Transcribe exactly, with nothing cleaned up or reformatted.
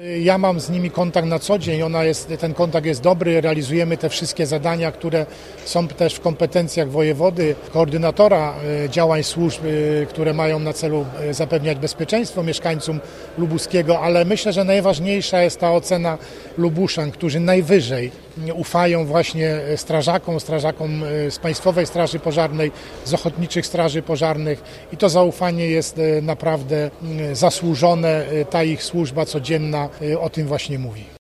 Ja mam z nimi kontakt na co dzień, ona jest, ten kontakt jest dobry, realizujemy te wszystkie zadania, które są też w kompetencjach wojewody, koordynatora działań służb, które mają na celu zapewniać bezpieczeństwo mieszkańcom Lubuskiego, ale myślę, że najważniejsza jest ta ocena Lubuszan, którzy najwyżej ufają właśnie strażakom, strażakom z Państwowej Straży Pożarnej, z Ochotniczych Straży Pożarnych i to zaufanie jest naprawdę zasłużone, ta ich służba codzienna o tym właśnie mówi.